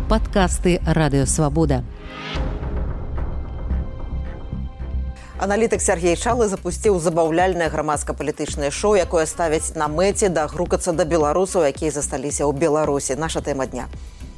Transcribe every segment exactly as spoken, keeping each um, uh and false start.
Падкасты Радыёвабода. Аналітык Сергей Чалы запусціў забаўляльнае грамадска-палітычнае шоу, якое ставіць на мэце дагрукацца да беларусаў, якія засталіся ў Беларусі. Наша тэма дня.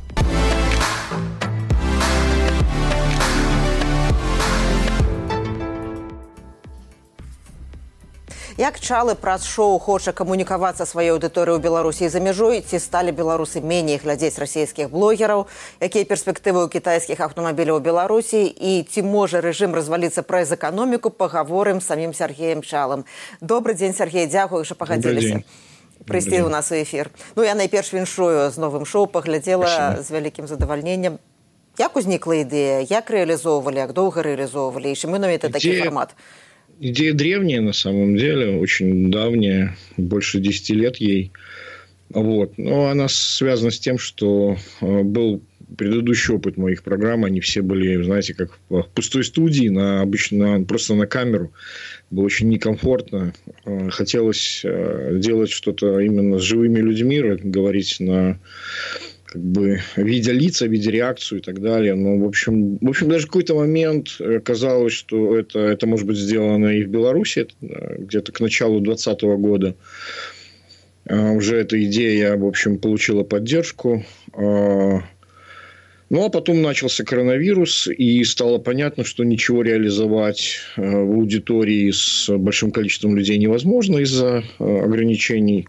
Як Чалы праз шоу хоча камунікавацца сваёй аўдыторыяй у Беларусі і за мяжой, ці сталі беларусы меней глядзець расійскіх блогераў, якія перспектывы ў кітайскіх аўтамабіляў у Беларусі і ці можа рэжым разваліцца праз эканоміку, пагаворым з самім Сергеем Чалым. Добры дзень, Сергей, дзякую, што пагадзіліся прыйсці ў нас у эфір. Ну, я найперш віншую з новым шоу, паглядзела з вялікім задавальненнем. Як узнікла ідэя, як рэалізоўвалі, як доўга рэалізоўвалі, і чаму менавіта такі фармат? Идея древняя, на самом деле, очень давняя, больше десяти лет ей. Вот. Но она связана с тем, что был предыдущий опыт моих программ. Они все были, знаете, как в пустой студии, на, обычно просто на камеру. Было очень некомфортно. Хотелось делать что-то именно с живыми людьми, говорить на... как бы, видя лица, видя реакцию и так далее. Но, в общем, в общем, даже в какой-то момент казалось, что это, это может быть сделано и в Беларуси, где-то к началу двадцатого года. Уже эта идея, в общем, получила поддержку. Ну, а потом начался коронавирус, и стало понятно, что ничего реализовать в аудитории с большим количеством людей невозможно из-за ограничений.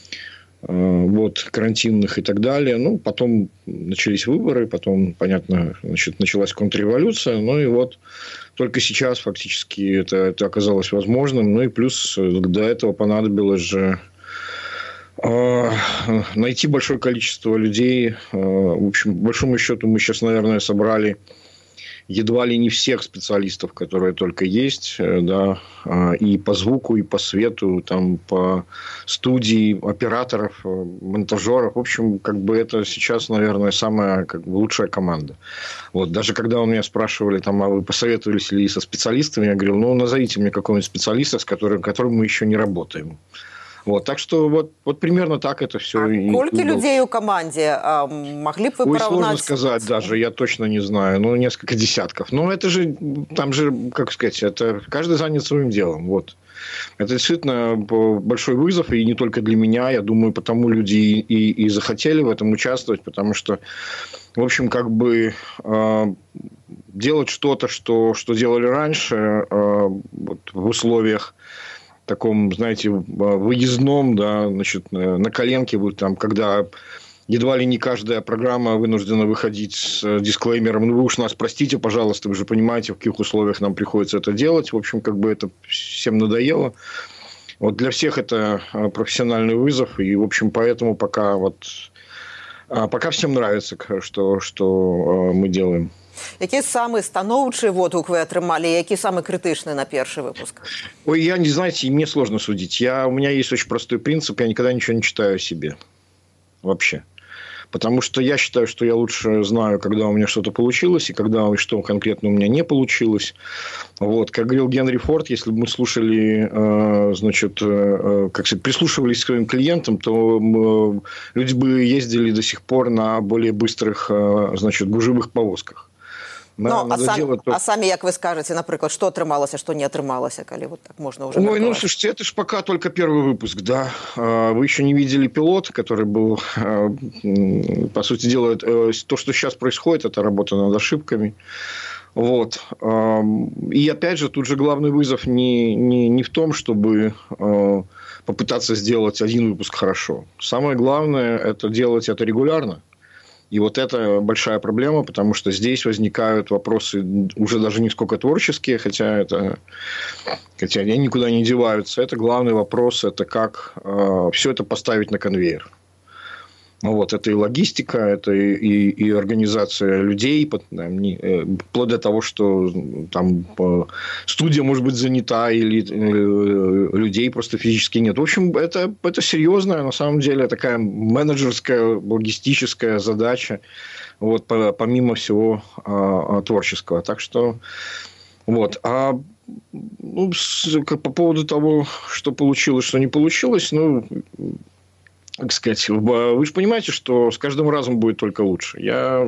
Вот, карантинных и так далее. Ну, потом начались выборы, потом, понятно, значит, началась контрреволюция. Ну, и вот только сейчас фактически это, это оказалось возможным. Ну, и плюс до этого понадобилось же э, найти большое количество людей. Э, в общем, по большому счету, мы сейчас, наверное, собрали едва ли не всех специалистов, которые только есть, да, и по звуку, и по свету, там, по студии, операторов, монтажеров. В общем, как бы это сейчас, наверное, самая как бы, лучшая команда. Вот. Даже когда у меня спрашивали, там, а вы посоветовались ли со специалистами, я говорил, ну, назовите мне какого-нибудь специалиста, с которым, которым мы еще не работаем. Вот, так что вот, вот примерно так это все. А сколько людей у команде? А, могли бы вы Ой, поравнать? Сложно сказать даже, я точно не знаю. Ну, несколько десятков. Но это же, там же, как сказать, это каждый занят своим делом. Вот. Это действительно большой вызов, и не только для меня. Я думаю, потому люди и, и, и захотели в этом участвовать, потому что, в общем, как бы э, делать что-то, что, что делали раньше, э, вот, в условиях таком, знаете, выездном, да, значит, на коленке, вот там, когда едва ли не каждая программа вынуждена выходить с дисклеймером, ну, вы уж нас простите, пожалуйста, вы же понимаете, в каких условиях нам приходится это делать. В общем, как бы это всем надоело. Вот для всех это профессиональный вызов, и, в общем, поэтому пока вот пока всем нравится, что, что мы делаем. Які самый станоўчы водгук вы атрымалі, які самый критичный на первый выпуск? Ой, я не знаете, мне сложно судить. Я, у меня есть очень простой принцип, я никогда ничего не читаю о себе. Вообще. Потому что я считаю, что я лучше знаю, когда у меня что-то получилось, и когда что конкретно у меня не получилось. Вот. Как говорил Генри Форд, если бы мы слушали, э, значит, э, как сказать, прислушивались к своим клиентам, то э, люди бы ездили до сих пор на более быстрых, э, значит, гужевых повозках. Ну, а, сам, делать... а сами, як вы скажете, например, что отрымалось, а что не отрымалось, коли вот так можно уже... Ой, мерковать? Ну, слушайте, это же пока только первый выпуск, да. Вы еще не видели пилот, который был, по сути дела, то, что сейчас происходит, это работа над ошибками. Вот. И, опять же, тут же главный вызов не, не, не в том, чтобы попытаться сделать один выпуск хорошо. Самое главное – это делать это регулярно. И вот это большая проблема, потому что здесь возникают вопросы уже даже не сколько творческие, хотя, это, хотя они никуда не деваются. Это главный вопрос, это как э, все это поставить на конвейер. Вот, это и логистика, это и, и, и организация людей, вплоть до того, что там студия может быть занята, или людей просто физически нет. В общем, это, это серьезная, на самом деле, такая менеджерская, логистическая задача, вот, помимо всего а, творческого. Так что, вот. А ну, по поводу того, что получилось, что не получилось, ну... как сказать, вы же понимаете, что с каждым разом будет только лучше. Я...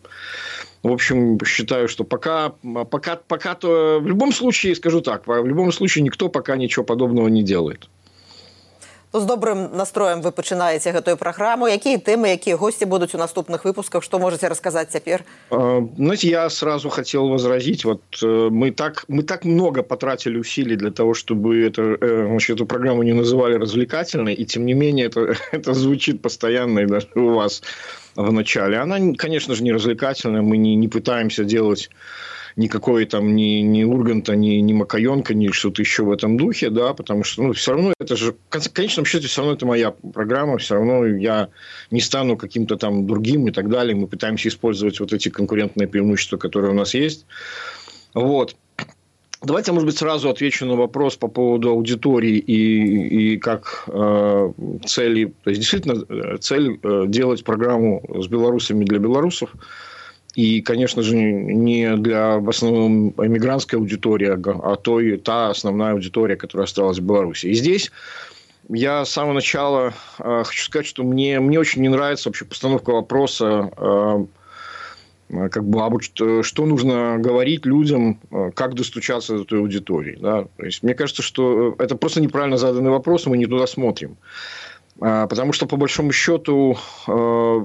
В общем, считаю, что пока, пока, пока то в любом случае, скажу так, в любом случае никто пока ничего подобного не делает. Ну, з добрым настроем вы пачынаеце гэтую праграму. Якія тэмы, якія гости будут у наступных выпусках? Что можете рассказать теперь? Знаете, я сразу хотел возразить. Вот мы так, мы так много потратили усилий для того, чтобы это, значит, эту программу не называли развлекательной, и тем не менее это, это звучит постоянно и даже у вас в начале. Она, конечно же, не развлекательная. Мы не, не пытаемся делать никакой там ни, ни Урганта, ни, ни Макаенко, ни что-то еще в этом духе, да, потому что, ну, все равно это же, в конечном счете, все равно это моя программа, все равно я не стану каким-то там другим и так далее. Мы пытаемся использовать вот эти конкурентные преимущества, которые у нас есть. Вот. Давайте, может быть, сразу отвечу на вопрос по поводу аудитории и, и как э, цели. То есть, действительно, цель э, делать программу с белорусами для белорусов. И, конечно же, не для в основном эмигрантской аудитории, а той, та основная аудитория, которая осталась в Беларуси. И здесь я с самого начала э, хочу сказать, что мне, мне очень не нравится вообще постановка вопроса, э, как бы, а что, что нужно говорить людям, как достучаться до той аудитории. Да? То есть, мне кажется, что это просто неправильно заданный вопрос, и мы не туда смотрим. Э, потому что, по большому счету... Э,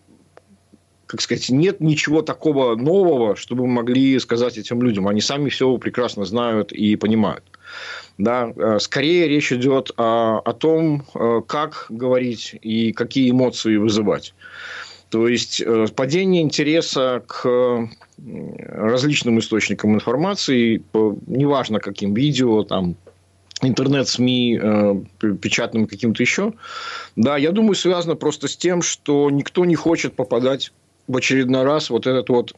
как сказать, нет ничего такого нового, чтобы мы могли сказать этим людям. Они сами все прекрасно знают и понимают. Да? Скорее речь идет о, о том, как говорить и какие эмоции вызывать. То есть, падение интереса к различным источникам информации, неважно каким, видео, там, интернет-СМИ, печатным каким-то еще, да, я думаю, связано просто с тем, что никто не хочет попадать в очередной раз вот этот вот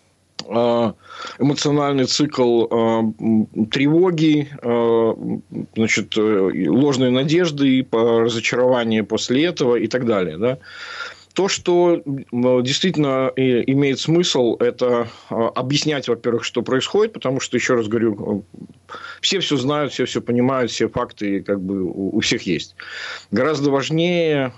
эмоциональный цикл тревоги, значит, ложной надежды, разочарования после этого и так далее. Да? То, что действительно имеет смысл, это объяснять, во-первых, что происходит, потому что, еще раз говорю, все все знают, все все понимают, все факты как бы у всех есть. Гораздо важнее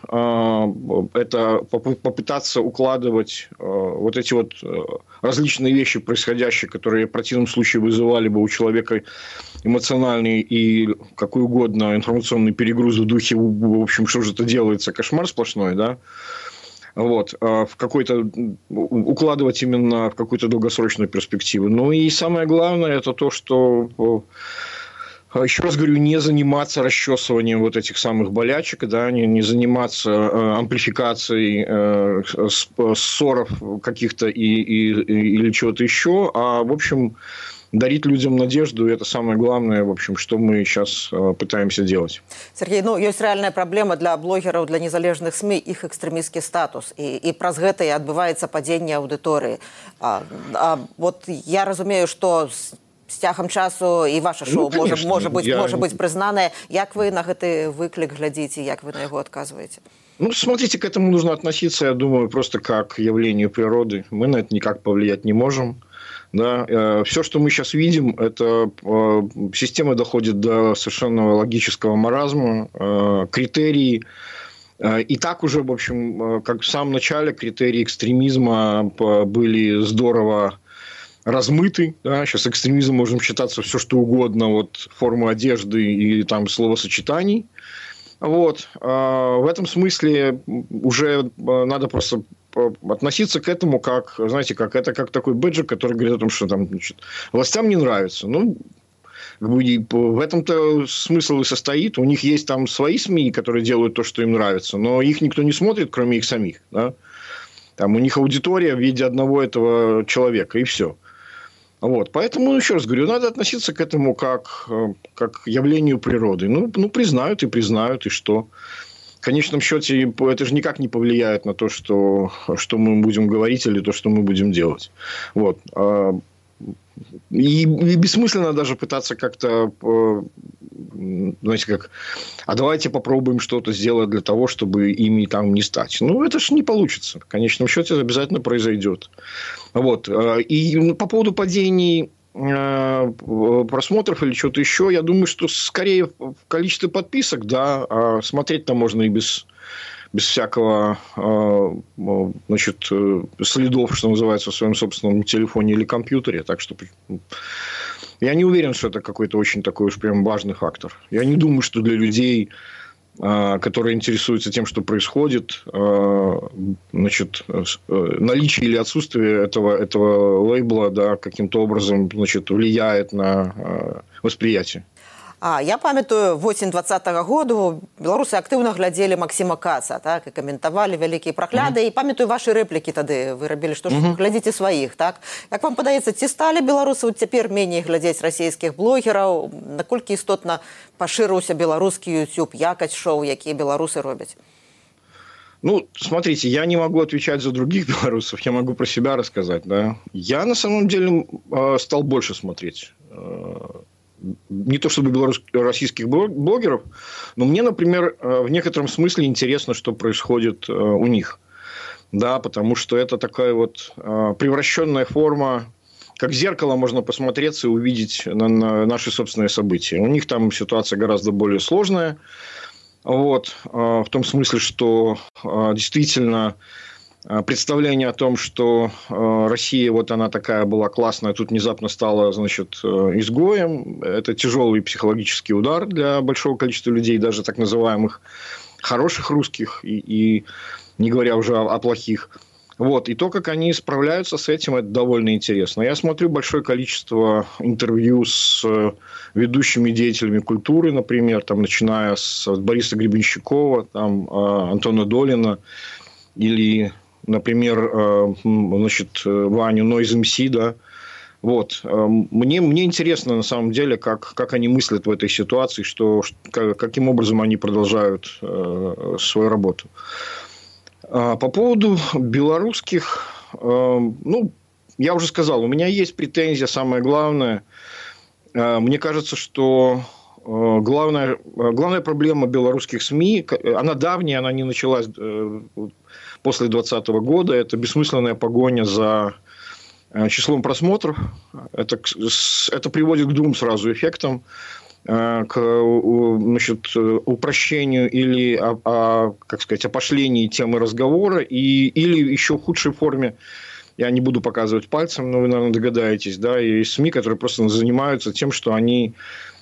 это попытаться укладывать вот эти вот различные вещи, происходящие, которые в противном случае вызывали бы у человека эмоциональный и какой угодно информационный перегруз в духе, в общем, что же это делается, кошмар сплошной, да? Вот, в какой-то, укладывать именно в какую-то долгосрочную перспективу. Ну и самое главное, это то, что, еще раз говорю, не заниматься расчесыванием вот этих самых болячек, да, не, не заниматься амплификацией ссоров каких-то и, и, или чего-то еще, а, в общем, дарить людям надежду, это самое главное, в общем, что мы сейчас э, пытаемся делать. Сергей, ну, есть реальная проблема для блогеров, для незалежных СМИ, их экстремистский статус. И, и праз гэта и отбывается падение аудитории. А, а вот я разумею, что с, с тягом часу и ваше шоу ну, конечно, может, может, быть, я... может быть признанное. Як вы на гэты выклик глядите, як вы на него отказываете? Ну, смотрите, к этому нужно относиться, я думаю, просто как к явлению природы. Мы на это никак повлиять не можем. Да, все, что мы сейчас видим, это система доходит до совершенно логического маразма, критерии. И так уже, в общем, как в самом начале, критерии экстремизма были здорово размыты. Да? Сейчас экстремизмом можем считаться все, что угодно, от формы одежды и там словосочетаний. Вот. В этом смысле уже надо просто относиться к этому как, знаете, как это как такой бэджик, который говорит о том, что там, значит, властям не нравится. Ну, в этом-то смысл и состоит. У них есть там свои СМИ, которые делают то, что им нравится, но их никто не смотрит, кроме их самих. Да? Там у них аудитория в виде одного этого человека, и все. Вот. Поэтому, еще раз говорю, надо относиться к этому как, как к явлению природы. Ну, ну, признают и признают, и что? В конечном счете, это же никак не повлияет на то, что, что мы будем говорить или то, что мы будем делать. Вот. И, и бессмысленно даже пытаться как-то, знаете, как, а давайте попробуем что-то сделать для того, чтобы ими там не стать. Ну, это же не получится. В конечном счете, это обязательно произойдет. Вот. И по поводу падений просмотров или что-то еще, я думаю, что скорее в количестве подписок, да, а смотреть-то можно и без, без всякого, значит, следов, что называется, в своем собственном телефоне или компьютере. Так что я не уверен, что это какой-то очень такой уж прям важный фактор. Я не думаю, что для людей, которые интересуются тем, что происходит, значит, наличие или отсутствие этого, этого лейбла, да, каким-то образом, значит, влияет на восприятие. А я памятаю, восень двадцатага году беларусы актыўна глядзелі Максима Каца, так, і каментавалі вялікія прагляды, mm-hmm. і памятаю вашы рэплікі тады, вы рабілі, што ж mm-hmm. глядзіце сваіх, так? Як вам падаецца, ці сталі беларусы вот цяпер меней глядзець расійскіх блогераў, наколькі істотна пашырыўся беларускі YouTube, якасць шоу, якія беларусы робяць? Ну, смотрите, я не могу отвечать за других белорусов, я могу про себя рассказать, да. Я на самом деле стал больше смотреть. Не то чтобы белорусских блогеров, но мне, например, в некотором смысле интересно, что происходит у них. Да, потому что это такая вот превращенная форма, как зеркало можно посмотреться и увидеть на, на наши собственные события. У них там ситуация гораздо более сложная. Вот, в том смысле, что действительно представление о том, что Россия вот она такая была классная, тут внезапно стала, значит, изгоем, это тяжелый психологический удар для большого количества людей, даже так называемых хороших русских, и, и не говоря уже о, о плохих. Вот. И то, как они справляются с этим, это довольно интересно. Я смотрю большое количество интервью с ведущими деятелями культуры, например, там, начиная с Бориса Гребенщикова, там, Антона Долина или... Например, значит, Ваню Noise эм си, да. Вот. Мне, мне интересно, на самом деле, как, как они мыслят в этой ситуации, что, каким образом они продолжают свою работу. По поводу белорусских, ну, я уже сказал, у меня есть претензия, самое главное. Мне кажется, что главная, главная проблема белорусских СМИ, она давняя, она не началась после двадцатого года, это бессмысленная погоня за числом просмотров. Это, это приводит к двум сразу эффектам. К, значит, упрощению или, а, а, как сказать, опошлению темы разговора, и, или еще в худшей форме, я не буду показывать пальцем, но вы, наверное, догадаетесь, да, есть СМИ, которые просто занимаются тем, что они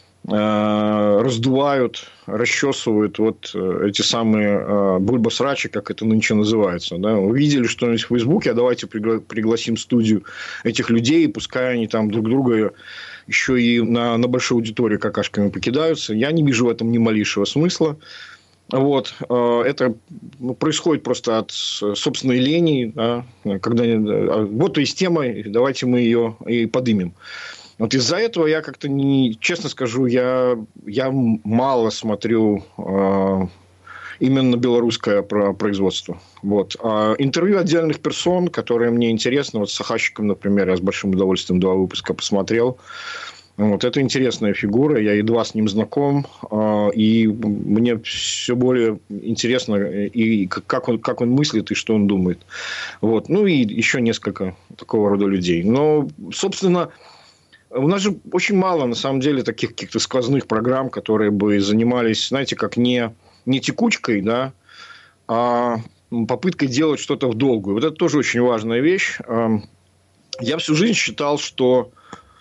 э, раздувают, расчесывают вот эти самые э, бульбасрачи, как это нынче называется. Да. Увидели что-нибудь в Фейсбуке, а давайте пригла- пригласим в студию этих людей, пускай они там друг друга еще и на, на большую аудиторию какашками покидаются. Я не вижу в этом ни малейшего смысла. Вот. Это происходит просто от собственной лени. Да, когда... Вот и с темой, давайте мы ее и подымем. Вот из-за этого я как-то, не, честно скажу, я, я мало смотрю э, именно белорусское производство. Вот. А интервью отдельных персон, которые мне интересны, вот с Сахащиком, например, я с большим удовольствием два выпуска посмотрел. Вот. Это интересная фигура, я едва с ним знаком, э, и мне все более интересно, и как он, как он мыслит, и что он думает. Вот. Ну, и еще несколько такого рода людей. Но, собственно... У нас же очень мало, на самом деле, таких каких-то сквозных программ, которые бы занимались, знаете, как не, не текучкой, да, а попыткой делать что-то в долгую. Вот это тоже очень важная вещь. Я всю жизнь считал, что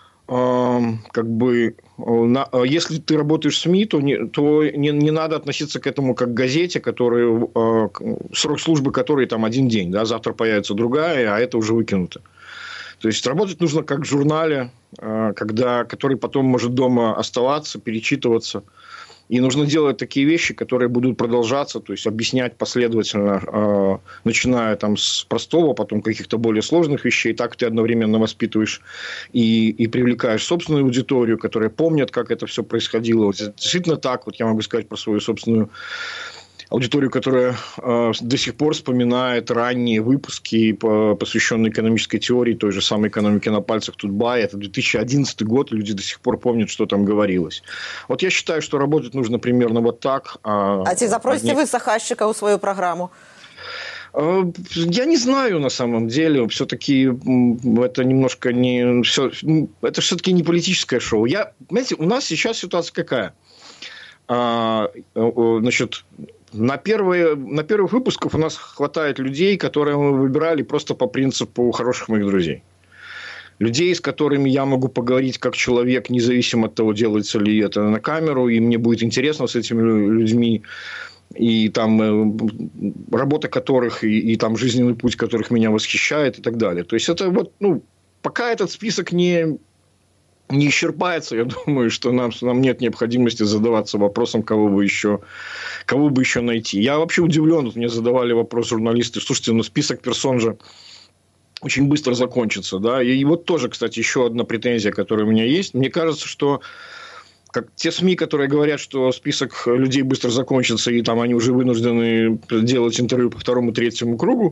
как бы, если ты работаешь в СМИ, то не, то не, не надо относиться к этому как к газете, который, срок службы которой там один день, да, завтра появится другая, а это уже выкинуто. То есть, работать нужно как в журнале, когда, который потом может дома оставаться, перечитываться. И нужно делать такие вещи, которые будут продолжаться, то есть, объяснять последовательно, начиная там с простого, потом каких-то более сложных вещей. Так ты одновременно воспитываешь и, и привлекаешь собственную аудиторию, которая помнит, как это все происходило. Вот, действительно так, вот я могу сказать про свою собственную аудиторию, которая э, до сих пор вспоминает ранние выпуски, по, посвященные экономической теории, той же самой экономике на пальцах Тутбая. Это две тысячи одиннадцатый год, люди до сих пор помнят, что там говорилось. Вот я считаю, что работать нужно примерно вот так. А, а ці запросите одни... вы Сахащика у свою программу? Я не знаю, на самом деле. Все-таки это немножко не... Все, это все-таки не политическое шоу. Я, знаете, у нас сейчас ситуация какая? А, значит, на, первые, на первых выпусках у нас хватает людей, которые мы выбирали просто по принципу хороших моих друзей. Людей, с которыми я могу поговорить как человек, независимо от того, делается ли это на камеру, и мне будет интересно с этими людьми. И там работа которых, и, и там жизненный путь которых меня восхищает и так далее. То есть, это вот, ну, пока этот список не, не исчерпается, я думаю, что нам, нам нет необходимости задаваться вопросом, кого бы еще, кого бы еще найти. Я вообще удивлен, вот мне задавали вопрос журналисты, слушайте, ну, список персон же очень быстро закончится, да, и вот тоже, кстати, еще одна претензия, которая у меня есть. Мне кажется, что как те СМИ, которые говорят, что список людей быстро закончится, и там они уже вынуждены делать интервью по второму, третьему кругу,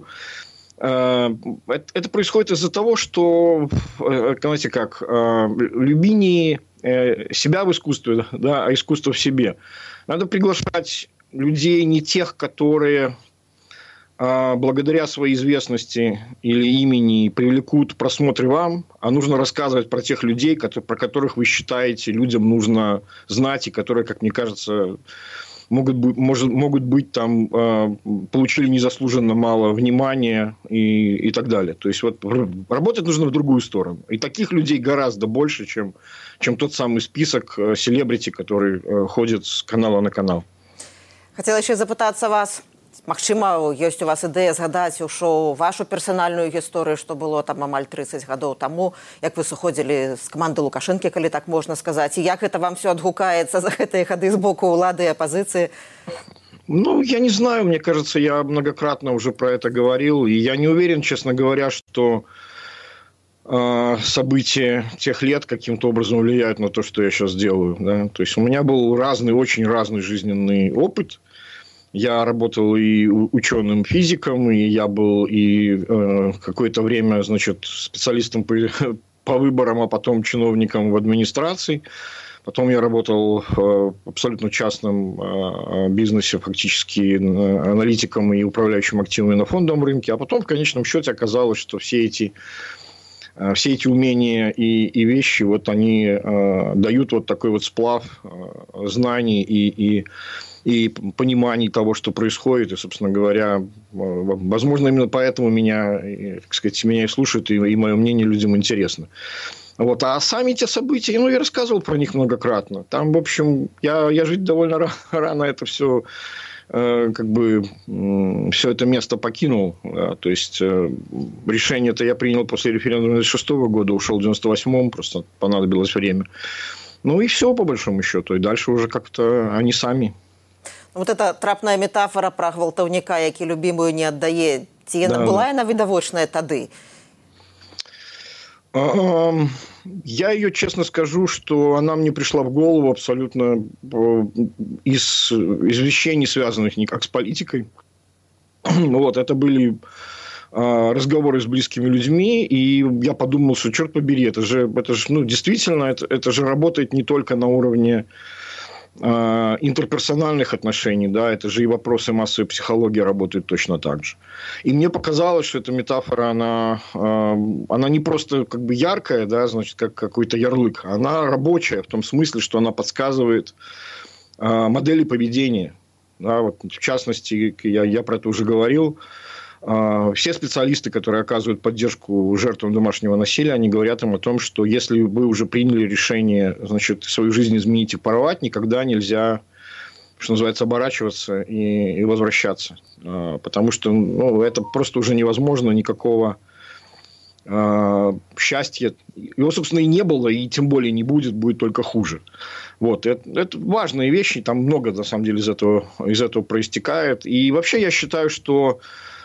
это происходит из-за того, что, знаете как, люби не себя в искусстве, да, а искусство в себе. Надо приглашать людей не тех, которые благодаря своей известности или имени привлекут просмотры вам, а нужно рассказывать про тех людей, про которых вы считаете, людям нужно знать, и которые, как мне кажется, могут быть, может, могут быть там, получили незаслуженно мало внимания и, и так далее. То есть, вот, работать нужно в другую сторону. И таких людей гораздо больше, чем, чем тот самый список селебрити, который ходит с канала на канал. Хотела еще запытаться вас. Магчыма, ёсць у вас ідэя згадаць у шоу вашу персанальную гісторыю, што было там амаль трыццаць гадоў таму, як вы сыходзілі з каманды Лукашэнкі, калі так можна сказаць, і як гэта вам все адгукаецца за гэтыя гады з боку ўлады і апозиции? Ну, я не знаю, мне кажется, я многократно уже про это говорил, и я не уверен, честно говоря, что э, события тех лет каким-то образом влияют на то, что я сейчас делаю. Да? То есть, у меня был разный, очень разный жизненный опыт. Я работал и ученым-физиком, и я был и э, какое-то время, значит, специалистом по, по выборам, а потом чиновником в администрации. Потом я работал в абсолютно частном э, бизнесе, фактически аналитиком и управляющим активами на фондовом рынке. А потом, в конечном счете, оказалось, что все эти, э, все эти умения и, и вещи, вот они э, дают вот такой вот сплав э, знаний и... и и понимании того, что происходит. И, собственно говоря, возможно, именно поэтому меня, так сказать, меня и слушают, и, и мое мнение людям интересно. Вот. А сами те события, ну, я рассказывал про них многократно. Там, в общем, я, я жить довольно рано это все, э, как бы, э, все это место покинул. Да. То есть, э, решение-то я принял после референдума девяносто шестого года, ушел в девяносто восьмом, просто понадобилось время. Ну, и все, по большому счету. И дальше уже как-то они сами. Вот эта трапная метафора про гвалтаўніка, які любимую не аддае, ці яна да. была яна відавочная тады? Я ее, честно скажу, что она мне пришла в голову абсолютно из, из вещей, не связанных никак с политикой. Вот, это были разговоры с близкими людьми, и я подумал, что, черт побери, это же, это же ну, действительно, это, это же работает не только на уровне интерперсональных отношений, да, это же и вопросы массовой психологии работают точно так же. И мне показалось, что эта метафора, она, она не просто как бы яркая, да, значит, как какой-то ярлык, она рабочая в том смысле, что она подсказывает модели поведения. Да, вот, в частности, я, я про это уже говорил, все специалисты, которые оказывают поддержку жертвам домашнего насилия, они говорят им о том, что если вы уже приняли решение, значит, свою жизнь изменить и порвать, никогда нельзя, что называется, оборачиваться и, и возвращаться. Потому что ну, это просто уже невозможно, никакого э, счастья. Его, собственно, и не было, и тем более не будет, будет только хуже. Вот. Это, это важные вещи, там много, на самом деле, из этого, из этого проистекает. И вообще я считаю, что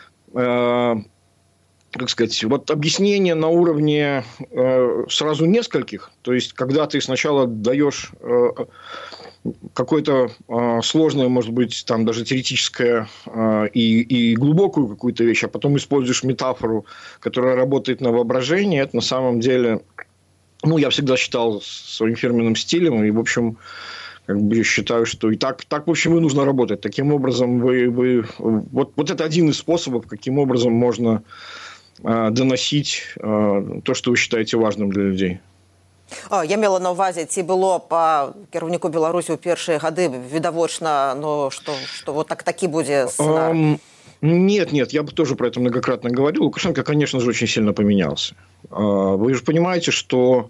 как сказать, вот объяснение на уровне э, сразу нескольких, то есть, когда ты сначала даешь э, какое-то э, сложное, может быть, там даже теоретическое э, и, и глубокую какую-то вещь, а потом используешь метафору, которая работает на воображение, это на самом деле, ну, я всегда считал своим фирменным стилем, и, в общем, как бы я считаю, что и так, так, в общем, и нужно работать. Таким образом, вы, вы, вот, вот это один из способов, каким образом можно э, доносить э, то, что вы считаете важным для людей. А, я мела на увазі, ці було по кіраўніку Беларусі ў першыя гады відавочна, ну, что, что вот так, таки будет сценарий? Um, нет, нет, я бы тоже про это многократно говорил. Лукашенко, конечно же, очень сильно поменялся. Uh, вы же понимаете, что...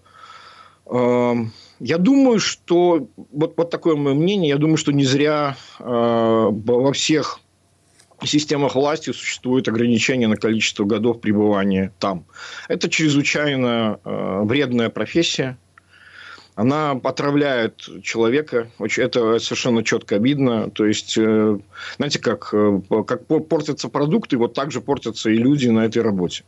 Uh, я думаю, что... Вот, вот такое мое мнение. Я думаю, что не зря uh, во всех системах власти существует ограничение на количество годов пребывания там. Это чрезвычайно э, вредная профессия. Она отравляет человека. Это совершенно четко видно. То есть, э, знаете, как, э, как портятся продукты, вот так же портятся и люди на этой работе.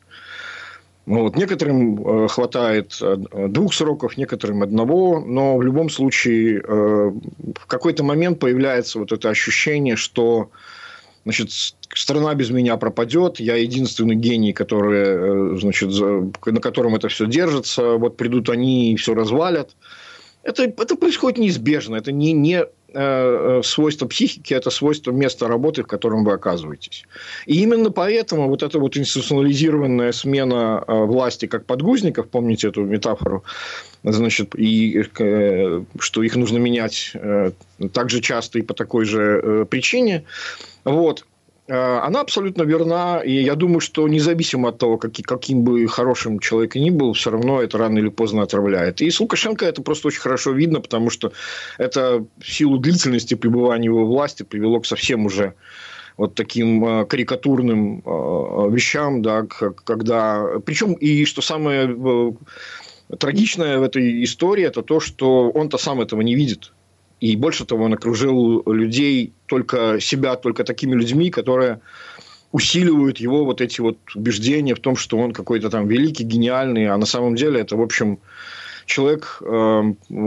Вот. Некоторым э, хватает двух сроков, некоторым одного, но в любом случае э, в какой-то момент появляется вот это ощущение, что значит, страна без меня пропадет, я единственный гений, который, значит, на котором это все держится, вот придут они и все развалят. Это, это происходит неизбежно, это не, не э, свойство психики, это свойство места работы, в котором вы оказываетесь. И именно поэтому вот эта вот институционализированная смена э, власти как подгузников, помните эту метафору, значит, и э, что их нужно менять э, так же часто и по такой же э, причине, вот, она абсолютно верна, и я думаю, что независимо от того, как, каким бы хорошим человек ни был, все равно это рано или поздно отравляет. И с Лукашенко это просто очень хорошо видно, потому что это в силу длительности пребывания его власти привело к совсем уже вот таким карикатурным вещам, да, когда... Причем, и что самое трагичное в этой истории, это то, что он-то сам этого не видит. И больше того, он окружил людей, только себя, только такими людьми, которые усиливают его вот эти вот убеждения в том, что он какой-то там великий, гениальный. А на самом деле это, в общем, человек э,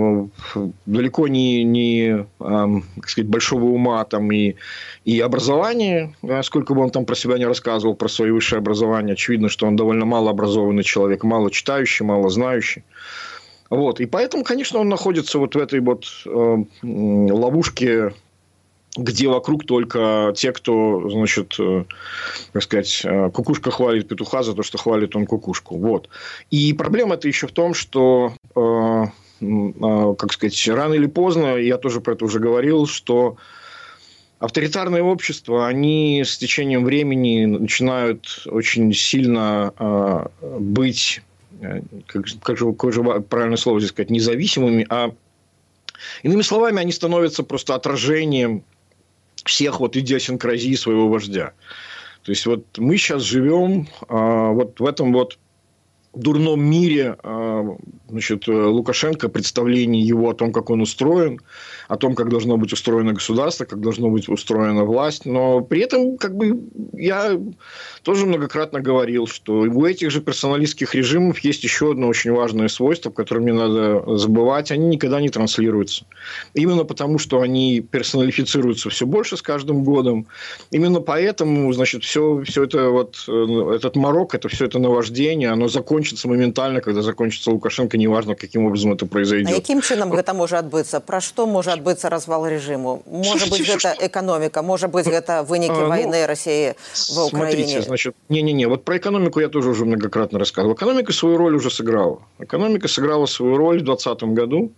далеко не, не э, как сказать, большого ума там, и, и образования. Сколько бы он там про себя не рассказывал, про свое высшее образование, очевидно, что он довольно малообразованный человек, мало читающий, мало знающий. Вот. И поэтому, конечно, он находится вот в этой вот э, ловушке, где вокруг только те, кто, значит, э, как сказать, э, кукушка хвалит петуха за то, что хвалит он кукушку. Вот. И проблема-то еще в том, что, э, э, как сказать, рано или поздно, я тоже про это уже говорил, что авторитарные общества, они с течением времени начинают очень сильно э, быть... Как, как, же, как же правильное слово здесь сказать, независимыми, а иными словами, они становятся просто отражением всех вот идиосинкразий своего вождя. То есть, вот мы сейчас живем а, вот в этом вот дурном мире, а, значит, Лукашенко, представлений его о том, как он устроен, о том, как должно быть устроено государство, как должно быть устроена власть. Но при этом, как бы, я тоже многократно говорил, что у этих же персоналистских режимов есть еще одно очень важное свойство, которое не надо забывать. Они никогда не транслируются. Именно потому, что они персоналифицируются все больше с каждым годом. Именно поэтому, значит, все, все это вот, этот морок, это все это наваждение, оно закончится моментально, когда закончится Лукашенко, неважно, каким образом это произойдет. А яким чином это может отбыться? Про что может отбыться развал режиму? Может быть, это экономика, может быть, это выники а, войны ну, России в Украине? Смотрите, значит, не-не-не, вот про экономику я тоже уже многократно рассказывал. Экономика свою роль уже сыграла. Экономика сыграла свою роль в двадцатом году.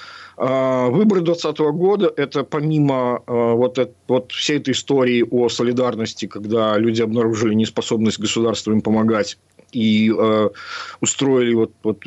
Выборы двадцатого года – это помимо вот, это, вот всей этой истории о солидарности, когда люди обнаружили неспособность государства им помогать и э, устроили вот, вот,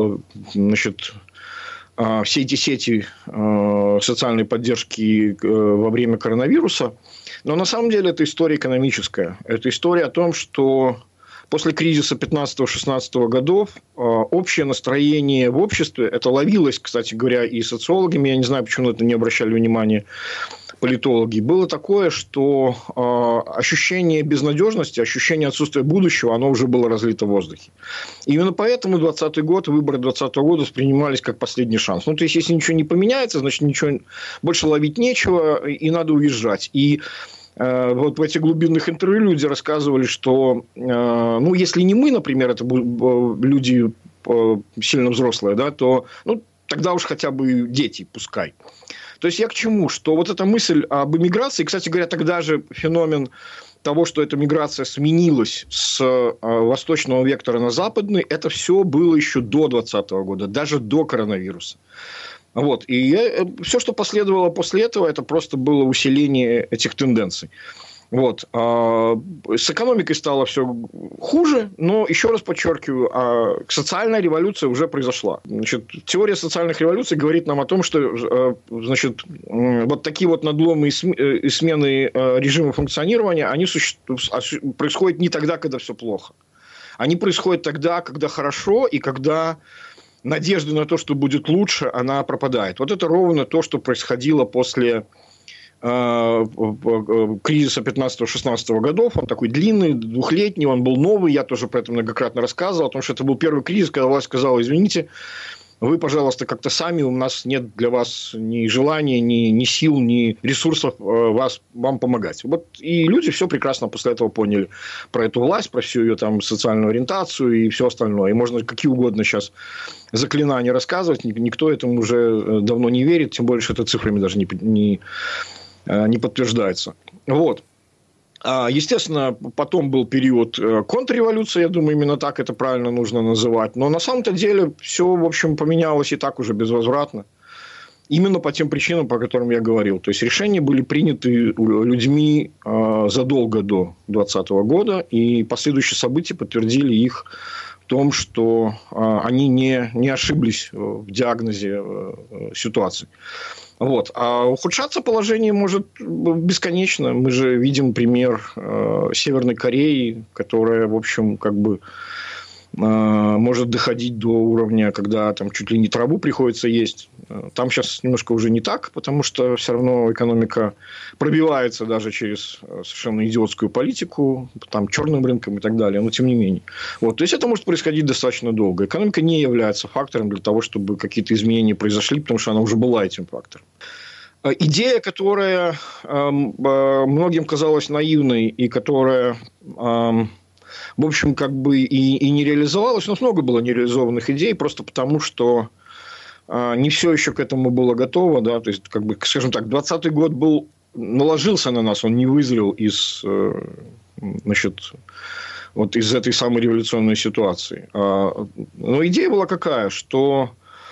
значит, все эти сети э, социальной поддержки э, во время коронавируса. Но на самом деле это история экономическая. Это история о том, что после кризиса пятнадцатого-шестнадцатого годов э, общее настроение в обществе, это ловилось, кстати говоря, и социологами, я не знаю, почему на это не обращали внимания политологи, было такое, что э, ощущение безнадежности, ощущение отсутствия будущего, оно уже было разлито в воздухе. И именно поэтому двадцатый год, выборы двадцатого года воспринимались как последний шанс. Ну, то есть, если ничего не поменяется, значит, ничего больше ловить нечего, и надо уезжать. И э, вот в этих глубинных интервью люди рассказывали, что, э, ну, если не мы, например, это люди э, сильно взрослые, да, то, ну, тогда уж хотя бы дети пускай. То есть я к чему? Что вот эта мысль об иммиграции, кстати говоря, тогда же феномен того, что эта миграция сменилась с э, восточного вектора на западный, это все было еще до двадцатого года, даже до коронавируса. Вот. И я, все, что последовало после этого, это просто было усиление этих тенденций. Вот. А с экономикой стало все хуже, но, еще раз подчеркиваю, а социальная революция уже произошла. Значит, теория социальных революций говорит нам о том, что значит, вот такие вот надломы и смены режима функционирования, они суще... происходят не тогда, когда все плохо. Они происходят тогда, когда хорошо, и когда надежда на то, что будет лучше, она пропадает. Вот это ровно то, что происходило после кризиса пятнадцатого-шестнадцатого годов. Он такой длинный, двухлетний, он был новый. Я тоже про это многократно рассказывал, потому что это был первый кризис, когда власть сказала: извините, вы, пожалуйста, как-то сами, у нас нет для вас ни желания, ни, ни сил, ни ресурсов вас, вам помогать. Вот. И люди все прекрасно после этого поняли про эту власть, про всю ее там социальную ориентацию и все остальное. И можно какие угодно сейчас заклинания рассказывать, никто этому уже давно не верит, тем более, что это цифрами даже не, не, не подтверждается. Вот. Естественно, потом был период контрреволюции, я думаю, именно так это правильно нужно называть. Но на самом-то деле все, в общем, поменялось и так уже безвозвратно. Именно по тем причинам, по которым я говорил. То есть, решения были приняты людьми задолго до двадцатого года, и последующие события подтвердили их в том, что они не, не ошиблись в диагнозе ситуации. Вот. А ухудшаться положение может бесконечно. Мы же видим пример э, Северной Кореи, которая, в общем, как бы э, может доходить до уровня, когда там чуть ли не траву приходится есть. Там сейчас немножко уже не так, потому что все равно экономика пробивается даже через совершенно идиотскую политику, там, черным рынком и так далее, но тем не менее. Вот. То есть, это может происходить достаточно долго. Экономика не является фактором для того, чтобы какие-то изменения произошли, потому что она уже была этим фактором. Идея, которая э, многим казалась наивной и которая, э, в общем, как бы и, и не реализовалась, но много было нереализованных идей, просто потому, что э, не все еще к этому было готово. Да? То есть, как бы, скажем так, двадцатый год был, наложился на нас, он не вызрел из, э, значит, вот из этой самой революционной ситуации. Но идея была какая, что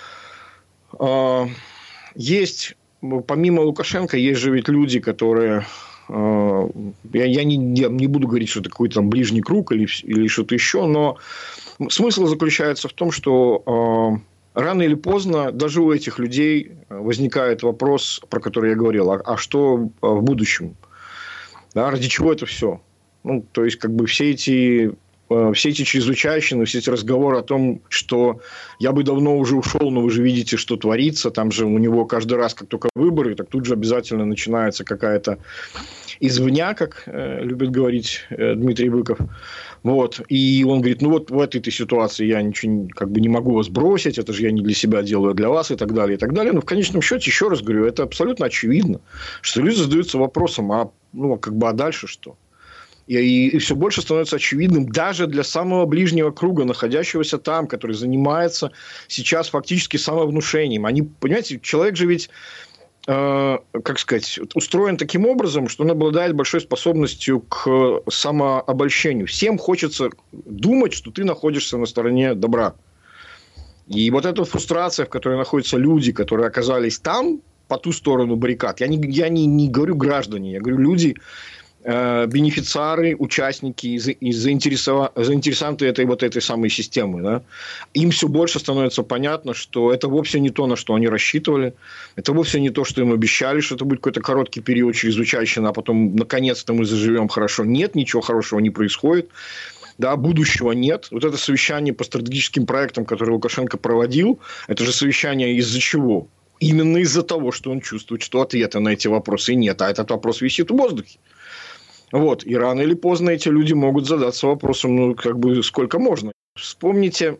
э, есть... Помимо Лукашенко, есть же ведь люди, которые... Э, я я, не, я не буду говорить, что это какой-то там ближний круг или, или что-то еще, но смысл заключается в том, что э, рано или поздно даже у этих людей возникает вопрос, про который я говорил, а, а что в будущем? Да, ради чего это все? Ну, то есть, как бы все эти... Все эти чрезвычайщины, все эти разговоры о том, что я бы давно уже ушел, но вы же видите, что творится. Там же у него каждый раз, как только выборы, так тут же обязательно начинается какая-то извня, как э, любит говорить э, Дмитрий Быков. Вот. И он говорит, ну вот в этой ситуации я ничего как бы не могу вас бросить, это же я не для себя делаю, а для вас и так далее, и так далее. Но в конечном счете, еще раз говорю, это абсолютно очевидно, что люди задаются вопросом, а, ну, как бы, а дальше что? И, и все больше становится очевидным даже для самого ближнего круга, находящегося там, который занимается сейчас фактически самовнушением. Они, понимаете, человек же ведь, э, как сказать, устроен таким образом, что он обладает большой способностью к самообольщению. Всем хочется думать, что ты находишься на стороне добра. И вот эта фрустрация, в которой находятся люди, которые оказались там, по ту сторону баррикад, я не, я не, не говорю граждане, я говорю люди... бенефициары, участники и заинтересанты этой, вот этой самой системы. Да? Им все больше становится понятно, что это вовсе не то, на что они рассчитывали. Это вовсе не то, что им обещали, что это будет какой-то короткий период чрезвычайщины, а потом, наконец-то, мы заживем хорошо. Нет, ничего хорошего не происходит. Да, будущего нет. Вот это совещание по стратегическим проектам, которое Лукашенко проводил, это же совещание из-за чего? Именно из-за того, что он чувствует, что ответа на эти вопросы нет, а этот вопрос висит в воздухе. Вот. И рано или поздно эти люди могут задаться вопросом, ну, как бы, сколько можно. Вспомните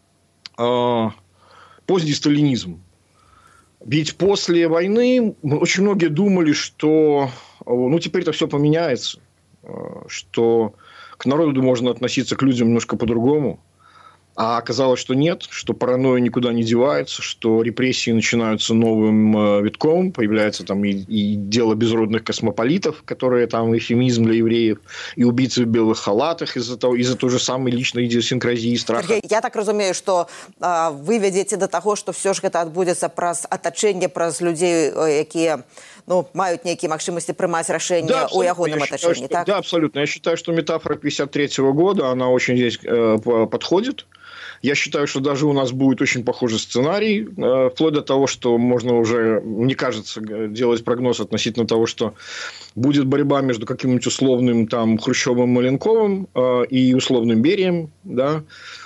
э, поздний сталинизм. Ведь после войны очень многие думали, что ну, теперь-то все поменяется, что к народу можно относиться к людям немножко по-другому. А оказалось, что нет, что паранойя никуда не девается, что репрессии начинаются новым э, витком, появляется там и, и дело безродных космополитов, которые там эвфемизм для евреев, и убийцы в белых халатах из-за того, из-за той же самой личной идиосинкразии и страха. Сергей, я так разумею, что э, вы вядзеце до таго, што все ж гэта адбудзецца праз атачэнне, праз людзей, якія ну, маюць нейкія магчымасці прымаць рашэнне да, у ягоным атачэнні, так? Да, абсолютно. Я считаю, что метафора пятьдесят третьего года, она очень здесь э, подходит. Я считаю, что даже у нас будет очень похожий сценарий, э, вплоть до того, что можно уже, мне кажется, делать прогноз относительно того, что будет борьба между каким-нибудь условным там Хрущевым, Маленковым э, и условным Берием, да,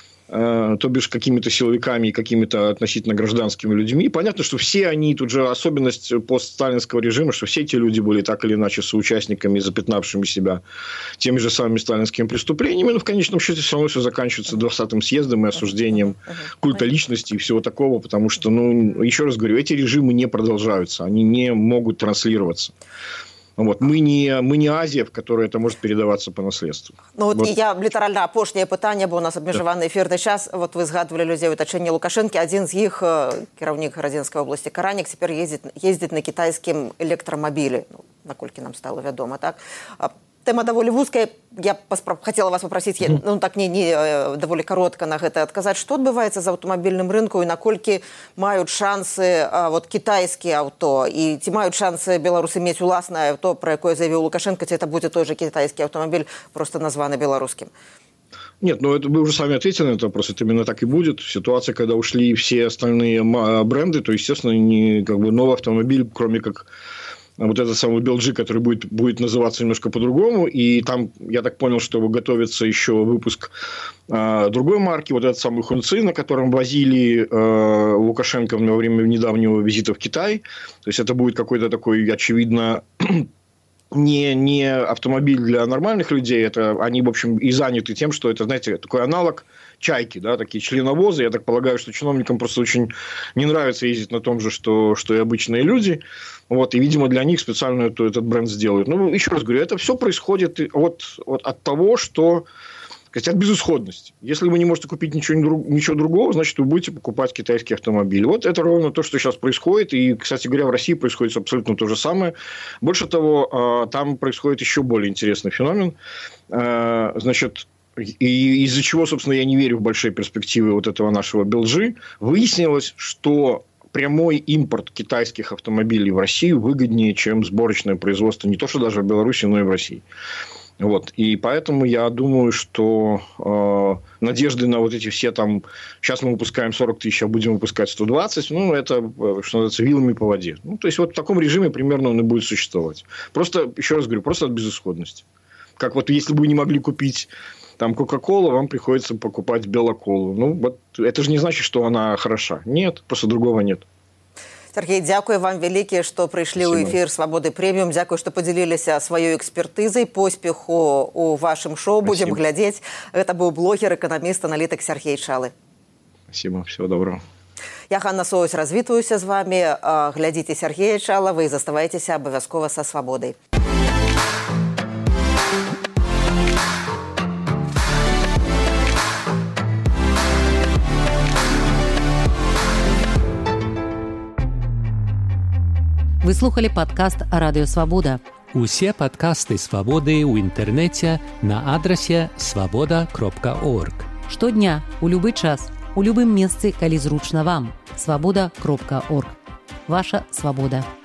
э, то бишь какими-то силовиками и какими-то относительно гражданскими людьми. Понятно, что все они, тут же особенность постсталинского режима, что все эти люди были так или иначе соучастниками, запятнавшими себя теми же самыми сталинскими преступлениями, но в конечном счете все равно все заканчивается двадцатым съездом и осуждением культа личности и всего такого, потому что, ну, еще раз говорю, эти режимы не продолжаются, они не могут транслироваться. Вот. Мы, не, мы не Азия, в которой это может передаваться по наследству. Ну, вот вот. Я літаральна апошняе пытанне, бо у нас абмежаваны эфірны час. Вот вы згадвалі людзей у атачэнні Лукашэнкі. Адзін з іх, кіраўнік Гарадзенскай вобласці Каранік, цяпер ездзіць, ездзіць на кітайскім электрамабілі, ну, наколькі нам стало вядома, так? Тэма даволі вузкая. Я паспра... хотела вас попросіць, mm. ну так не, не даволі каротка на гэта адказаць. Што адбываецца з аўтамабільным рынку і наколькі маюць шансы а, вот, кітайскія аўто? І ці маюць шансы беларусы мець уласнае аўто, пра якое заявіў Лукашенко, ці это будзе той же кітайскі аўтамабіль, просто названы беларускім? Нет, ну это вы уже сами ответили на этот вопрос, это именно так и будет. Ситуация, когда ушли все остальные бренды, то, естественно, не, как бы, новый автомобиль, кроме как вот этот самый би эл джи, который будет, будет называться немножко по-другому. И там, я так понял, что готовится еще выпуск э, другой марки. Вот этот самый Хунци, на котором возили э, Лукашенко во время недавнего визита в Китай. То есть, это будет какой-то такой, очевидно, не, не автомобиль для нормальных людей. Это, они, в общем, и заняты тем, что это, знаете, такой аналог чайки, да, такие членовозы. Я так полагаю, что чиновникам просто очень не нравится ездить на том же, что, что и обычные люди. Вот, и, видимо, для них специально это, этот бренд сделают. Ну, еще раз говорю, это все происходит от, от, от того, что, сказать, от безысходности. Если вы не можете купить ничего, ничего другого, значит, вы будете покупать китайский автомобиль. Вот это ровно то, что сейчас происходит. И, кстати говоря, в России происходит абсолютно то же самое. Больше того, там происходит еще более интересный феномен. Значит, и из-за чего, собственно, я не верю в большие перспективы вот этого нашего би эл джи, выяснилось, что прямой импорт китайских автомобилей в Россию выгоднее, чем сборочное производство не то, что даже в Беларуси, но и в России. Вот. И поэтому я думаю, что э, надежды на вот эти все там... Сейчас мы выпускаем сорок тысяч, а будем выпускать сто двадцать. Ну, это, что называется, вилами по воде. Ну, то есть, вот в таком режиме примерно он и будет существовать. Просто, еще раз говорю, просто от безысходности. Как вот если бы вы не могли купить там Кока-Колу, вам приходится покупать Белоколу. Ну, вот это же не значит, что она хороша. Нет, просто другого нет. Сергей, дзякую вам вялікі, што прыйшлі ў эфір «Свабоды прэміум». Дзякую, што падзяліліся сваёй экспертызай. Поспеху у вашым шоу. Будзем глядзець. Гэта быў блогер, эканаміст, аналітык Сергей Чалы. Спасибо, всего доброго. Я, Ганна Соусь, развітваюся з вами. Глядзіце Сергея Чала, вы заставайцеся абавязкова са «Свабодай». Вы слухали падкаст «Радыё Свабода». Усе падкасты «Свабоды» ў інтэрнэце на адрасе свабода кропка орг. Штодня, у любы час, у любым месцы, калі зручна вам. свабода кропка орг. Ваша свабода.